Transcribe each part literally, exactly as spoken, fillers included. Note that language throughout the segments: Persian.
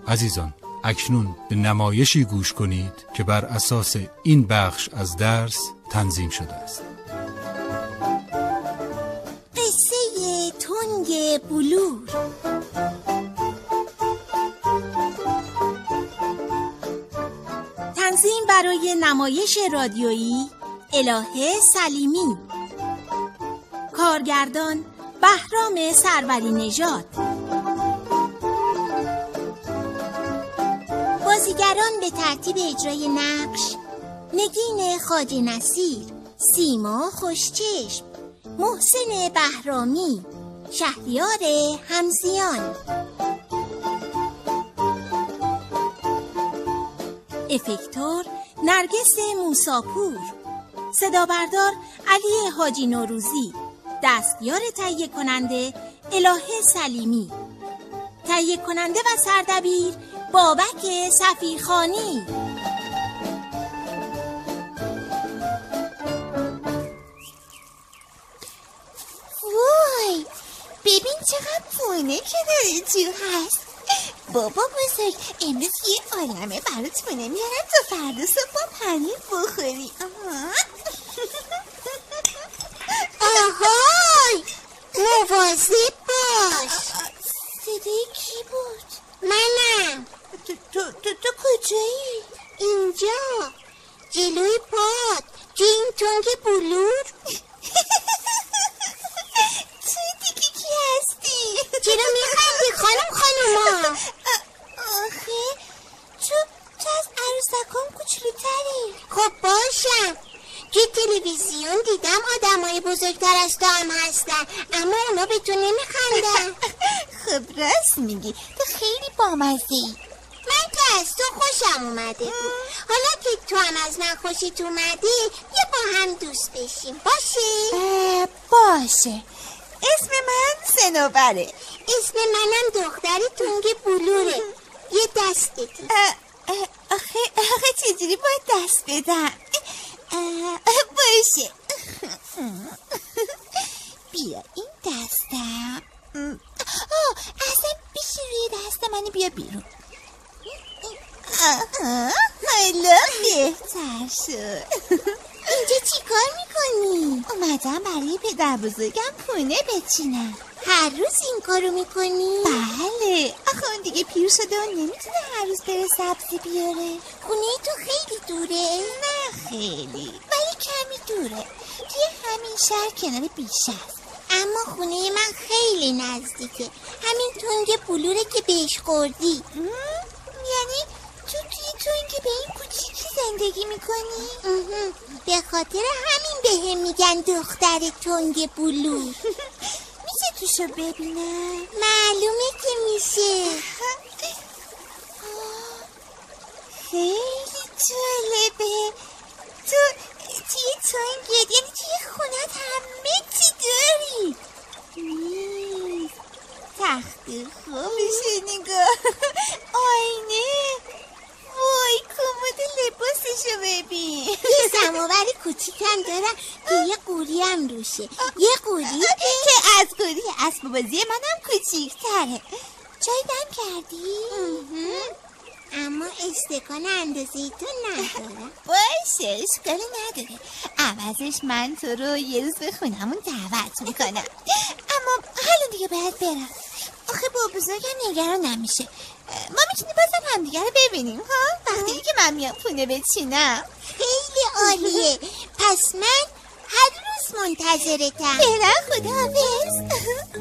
عزیزان، اکنون به نمایشی گوش کنید که بر اساس این بخش از درس تنظیم شده است. قصه تنگ بلور. تنظیم برای نمایش رادیویی الهه سلیمی. کارگردان بهرام سروری نژاد. بازیگران به ترتیب اجرای نقش: نگین خواجه نصیر، سیما خوشچشم، محسن بهرامی، شهریار همزیان. افکتور نرگس موساپور. صدا بردار علی حاجی نوروزی. دستیار تهیه کننده الهه سلیمی. تهیه کننده و سردبیر بابک صفیخانی. وای، ببین چقدر پونه که داره تو هست. بابا بزرگ، امروز یه عالمه برات پونه میارم تا فردا صبح با پنیر بخوری. آها. آهای، مواظب باش. صدای کی بود؟ منم. تو تو تو, تو کجایی؟ اینجا جلوی پات، جو این تنگ بلور. تو دیگه کی هستی؟ چرا میخندی خانم خانوما؟ آخه تو تو از عروسکام کوچولوتری. خب باشم، توی تلویزیون دیدم آدمای بزرگتر از تو هم هستن، اما اونا به تو نمیخندن. خب راست میگی، تو خیلی بامزه‌ای. من که از تو خوشم اومده بود. حالا که تو هم از من خوشت اومده، یه با هم دوست بشیم، باشه؟ باشه. اسم من سنوبره. اسم منم دختر تنگ بلوره. یه دست بدی. آخه آخه چجوری باید دست بدم؟ باشه. بیا این دستم. آه اصلا بیشی روی دست منی، بیا بیرون. آها حالا بهتر شد. اینجا چی کار میکنی؟ اومدم برای پدر بزرگم پونه بچینم. هر روز این کارو میکنی؟ بله، آخه اون دیگه پیر شده و نمیتونه هر روز بره سبزی بیاره. خونه تو خیلی دوره؟ نه خیلی، ولی کمی دوره، توی همین شهر کنار بیشه است. اما خونه من خیلی نزدیکه، همین تنگ بلوره که بهش خوردی. یعنی تو توی تنگ به این کوچیکی زندگی میکنی؟ به خاطر همین به هم میگن دختر تنگ بلور. میشه توشو ببینم؟ معلومه که میشه. خیلی جالبه. تو توی تنگت، یعنی توی خونت همه چی داری؟ میز، تخت خوابش نگاه، آینه، وای کمد لباسشو ببین. یه سماور کوچیکم دارم که یه قوری هم روشه. یه قوری که از قوری اسب بازی منم کوچیک‌تره. چای دم کردی؟ اما استکان اندازه تو ندارم. باشه اشکالی نداره، عوضش من تو رو یه روز به خونمون دعوت میکنم. اما حالا دیگه باید برم، آخه با بزرگم نگران نمیشه. ما میتونیم بازم همدیگه رو ببینیم ها وقتی که من میام پونه بچینم. خیلی عالیه. پس من هر روز منتظرتم. برم، خداحافظ.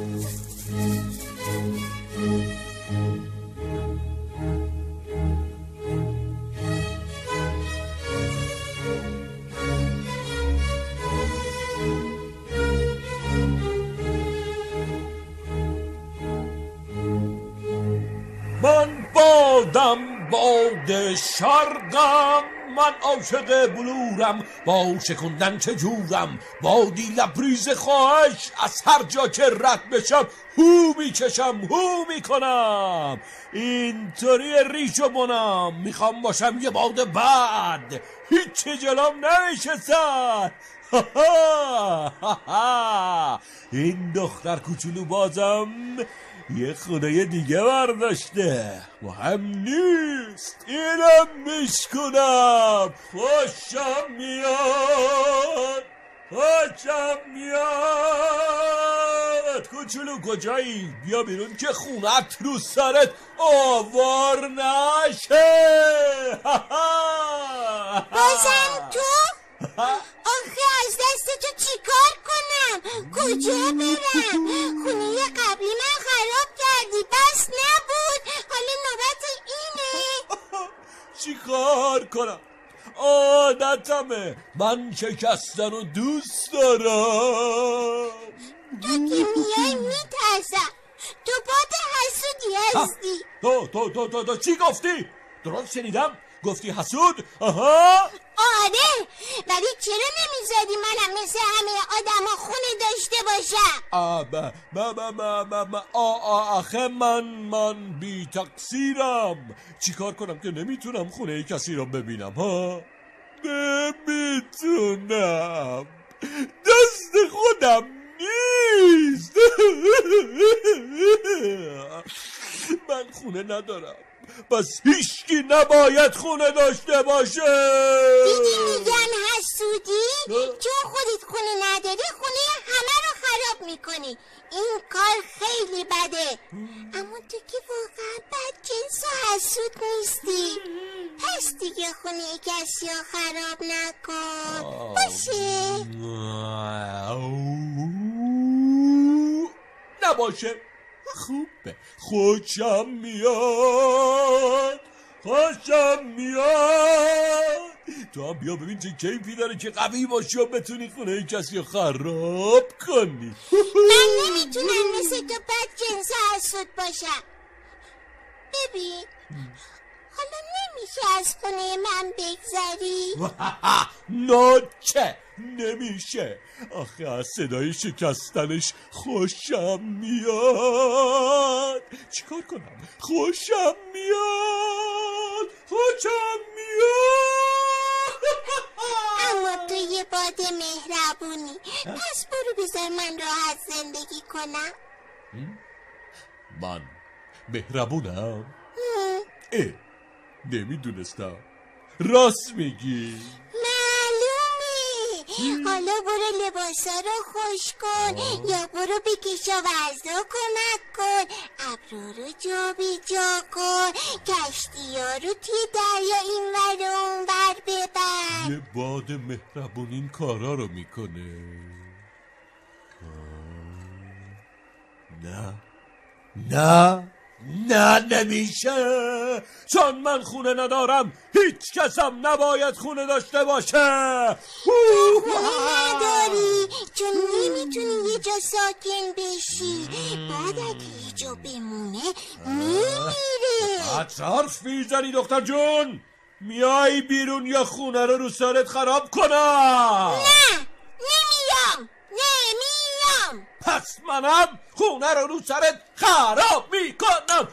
من بادم باد شرقم، من عاشق بلورم، با شکندن چه جورم، بادی لبریز خواهش، از هر جا که رد بشم هو میکشم هو میکنم، اینطوری ریش و بنم، میخوام باشم یه باد بد، هیچ جلوم نمیشستن. این دختر کوچولو بازم یه خونه دیگه برداشته، مهم نیست، اینم میشکنم. خوشم میاد، خوشم میاد. کوچولو کجایی؟ بیا بیرون که خونت رو سرت آوار نشه. بازم تو؟ آخه از دست تو چی کار کنم؟ کجا برم؟ خونه قبلی من خراب کردی، بس نبود، حالا نوبت اینه. چی کار کنم؟ عادتمه، من شکستن رو دوست دارم. تو که میای میترسم، تو باد حسودی هستی. تو تو تو تو تو چی گفتی؟ درست شنیدم؟ گفتی حسود؟ آها. آره، ولی چرا نمیذاری منم مثل همه آدم ها خونه داشته باشم؟ آ با با با با با با آخه من من بی تقصیرم. چی کار کنم که نمیتونم خونه کسی رو ببینم ها؟ نمیتونم، دست خودم نیست. من خونه ندارم، پس هیچکی نباید خونه داشته باشه. دیدی میگن حسودی؟ چون خودت خونه نداری خونه همه رو خراب میکنی. این کار خیلی بده. اما تو که واقعا بدجنس و حسود نیستی، پس دیگه خونه کسی رو خراب نکن، باشه؟ نباشه، خوبه، خوشم میاد، خوشم میاد. تو هم بیا ببین چه کیفی داره که قوی باشی و بتونی خونه کسی خراب کنی. من نمیتونم مثل تو بدجنس حسود باشم. ببین، حالا نمیشه از خونه من بگذری؟ نوچه نمیشه، آخه از صدای شکستنش خوشم میاد. چیکار کنم؟ خوشم میاد، خوشم میاد. اما تو یه باد مهربونی، پس برو بذار من راحت زندگی کنم. من مهربونم؟ اه، نمیدونستم. راست میگی؟ معلومه. حالا برو لباسا رو خوش کن، یا برو به کشاورزا کمک کن، ابرو رو جا به جا کن، کشتی ها رو توی دریا این ور و اون ور ببر. یه باد مهربون این کارا رو میکنه؟ نه نه نه نمیشه، چون من خونه ندارم هیچ کسم نباید خونه داشته باشه. تو خونه نداری چون نمیتونی یه جا ساکن بشی، بعد اگه یه جا بمونه میمیره. حرف میزنی دختر جون؟ میای بیرون یا خونه رو رو سرت خراب کنم؟ نه نمیام، نمیام. پس منم خونه رو رو سرت خراب میکنم.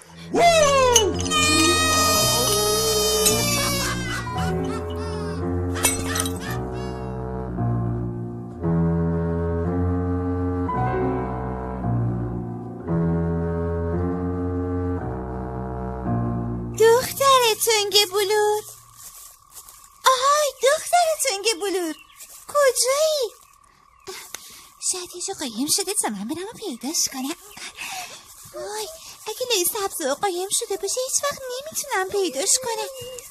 دختر تنگ بلور، آهای دختر تنگ بلور، کجایی؟ شاید یه جا قایم شده تا من برم و پیداش کنم. وای اگه لای سبز و قایم شده باشه هیچ وقت نمیتونم پیداش کنم.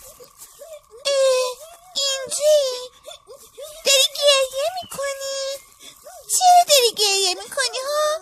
اه اینجایی؟ داری گریه میکنی؟ چرا داری گریه میکنی ها؟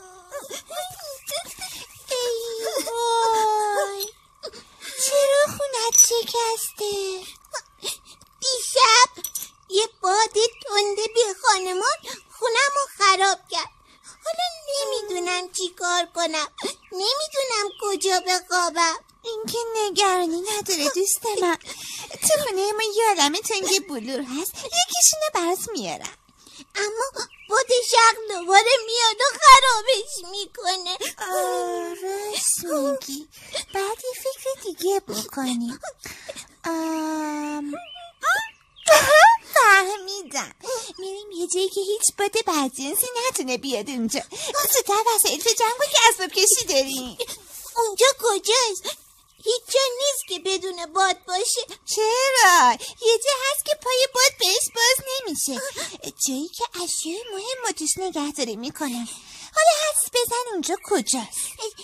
ای وای چرا خونت شکسته؟ دیشب یه باد تنده به خانمان خونم رو خراب کرد. حالا نمیدونم چی کار کنم، نمیدونم کجا بخوابم. این که نگرانی نداره دوست من، تو خونه ما یه عالم تنگ بلور هست، یکیشونو برات میارم. اما باد شق دوباره میاد و خرابش میکنه. راست میگی، بعد یه فکر دیگه بکنیم. ام... فهمیدم. میریم یه جایی که هیچ باد بدجنسی نتونه بیاد اونجا. زودتر وسایل تو جمع کن که اسباب کشی داریم. اونجا کجاست؟ هیچ جا نیست که بدون باد باشه. چرا؟ یه جا هست که پای باد بهش باز نمیشه. جایی که اشیاء مهم رو توش نگهداری میکنن. حالا حدس بزن اونجا کجاست؟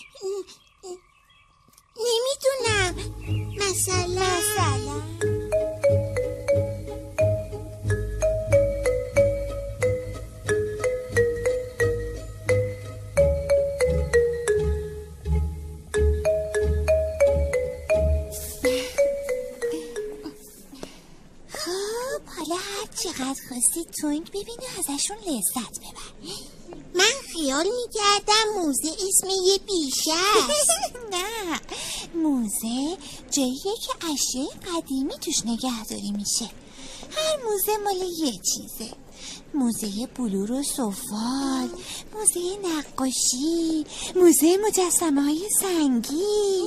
نمیدونم. مثلا مثلا چقدر خواستی تونگ ببین و ازشون لذت ببر. من خیال میکردم موزه اسم یه بیشه است. نه، موزه جاییه که اشیاء قدیمی توش نگهداری میشه. هر موزه مال یه چیزه. موزه بلور و سفال، موزه نقاشی، موزه مجسمه های سنگی.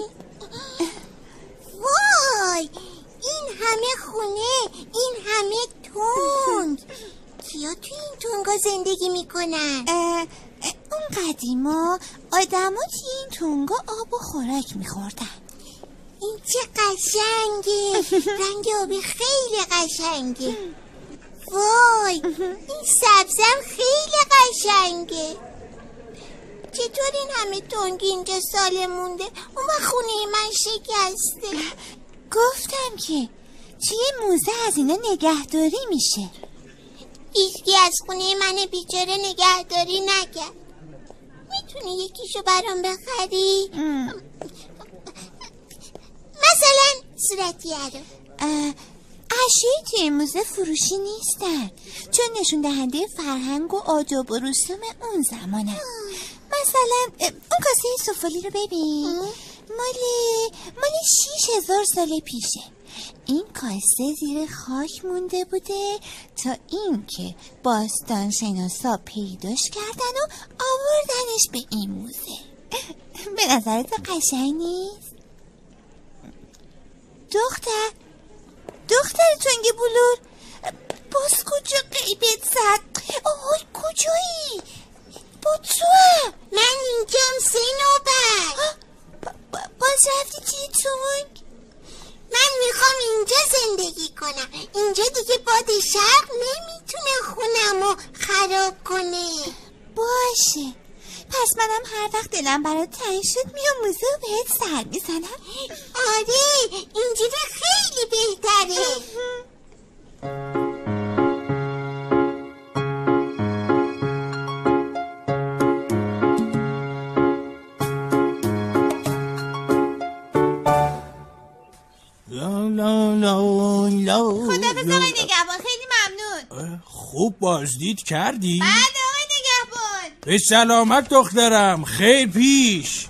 وای، این همه خونه، این همه تونگ. کیا توی این تونگا زندگی میکنن؟ اون قدیما آدما توی این تونگا آب و خوراک میخوردن. این چه قشنگه. رنگ آبی خیلی قشنگه. وای، این سبزم خیلی قشنگه. چطور این همه تونگ اینجا سالم مونده؟ اون خونه من شکسته. گفتم که توی موزه از اینا نگهداری میشه. هیچکی از خونه من بیچاره نگهداری نکرد. میتونی یکیشو برام بخری؟ مثلا صورتیه رو. اشیای توی موزه فروشی نیستن، چون نشون دهنده فرهنگ و آداب و رسوم اون زمانه. مثلا اون کاسه سفالی رو ببین، مال مال شیش هزار سال پیشه. این کاسه زیر خاک مونده بوده تا این که باستان شناسا پیداش کردن و آوردنش به این موزه. به نظرت قشنگ نیست؟ دختر دختر تونگ بلور، باز کجا قیبت زد؟ آهای کجایی؟ با توام. من اینجام سه نوبت. باز رفتی توی تونگ؟ من میخوام اینجا زندگی کنم. اینجا دیگه باد شرق نمیتونه خونمو خراب کنه. باشه، پس منم هر وقت دلم برات تنگ شد میام موزه و بهت سر میزنم. آره، اینجوری خیلی بهتره. خدا بزن آقای نگهبان، خیلی ممنون. خوب بازدید کردی؟ بله آقای نگهبان. به سلامت دخترم، خیر پیش.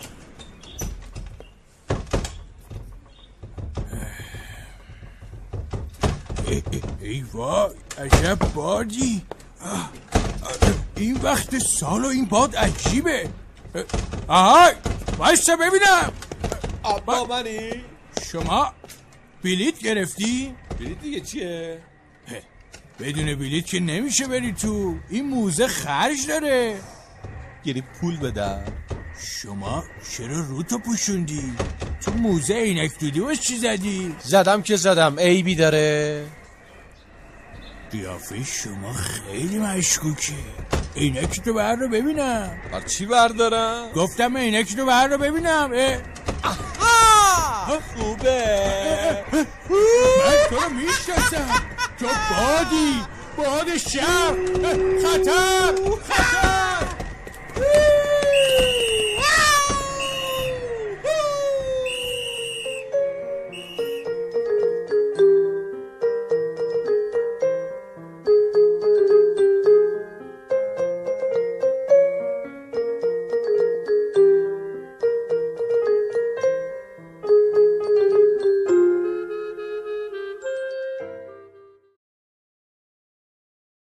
ای, ای, ای وای، عجب بادی. این وقت سال و این باد عجیبه. آهای بایسته ببینم. آبا منی؟ شما بلیت گرفتی؟ بلیت دیگه چیه؟ بدون بلیت که نمیشه بری تو. این موزه خرج داره. یعنی پول بدم. شما چرا روتو پوشوندی؟ تو موزه عینک دودی باش چی زدی؟ زدم که زدم، عیبی داره؟ قیافه شما خیلی مشکوکه. عینک تو بر رو ببینم. بر چی بردارم؟ گفتم عینک تو بر رو ببینم. آها خوبه. من تو رو میشناسم. تو بادی، باد شب. خطر.